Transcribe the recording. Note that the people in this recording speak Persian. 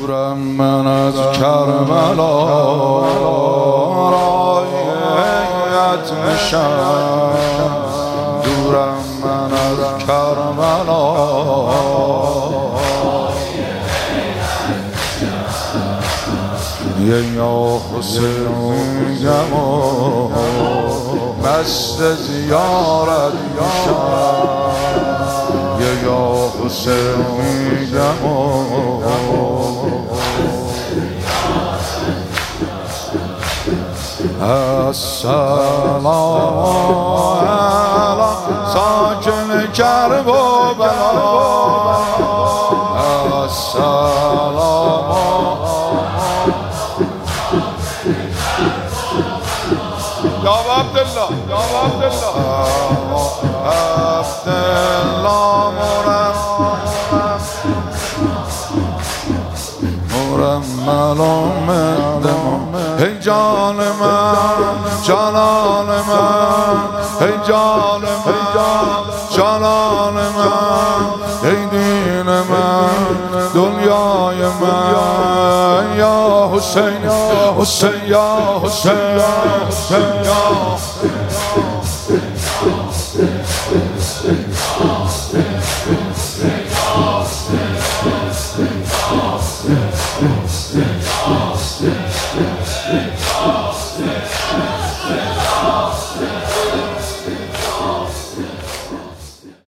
دورم من از کربلا رایت نشم، دورم من از کربلا یا حسین جمع مست زیارت میشم، یا حسین جمع السلام علی ساکن کرب و بلا، السلام یا عبدالله، یا عبدالله، عبدالله مرمل مدم ای جان من، جانان من، ای جان من، جانان من، ای دین من، دنیای من، یا حسین، یا حسین، یا حسین، یا حسین، یا حسین.